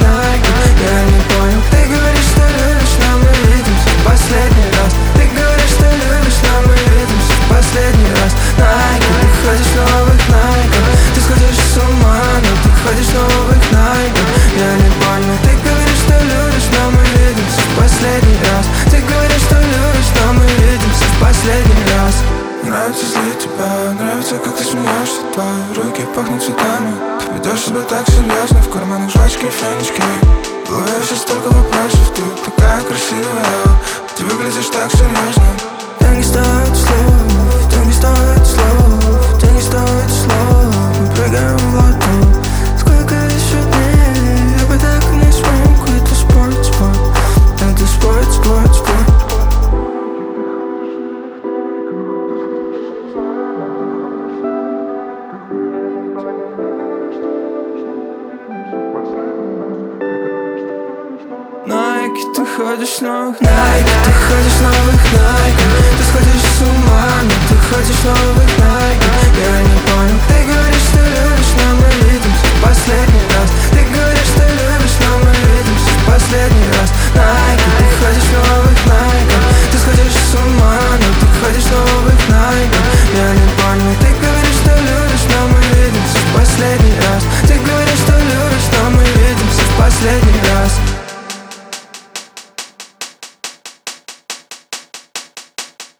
Nike. Я не понял, ты говоришь, что любишь, но мы видимся в последний раз. Ты говоришь, что любишь, но мы видимся в последний раз. Nike, ты ходишь в новых Nike. Ты сходишь с ума, но ты ходишь в новых Nike. Я не понял, ты говоришь, что любишь, но мы видимся в последний раз. Ты говоришь, что любишь, но мы видимся в последний раз. Нравится злить тебя, нравится, как ты смеешься. Твои руки пахнут цветами. Ты ведешь себя так серьезно, в карманах жвачки и фенечки. В голове сейчас столько вопросов, ты такая красивая. Ты выглядишь так серьезно. Ты не стоит слов, ты не стоит слов, ты не стоит слов. Мы прыгаем в лото. Сколько еще дней, я бы так и не смог. Это спорт, спорт, это спорт, спорт, спорт. Nike, ты ходишь в новых Nike. Ты ходишь в новых Nike. Ты сходишь с ума, но ты ходишь в новых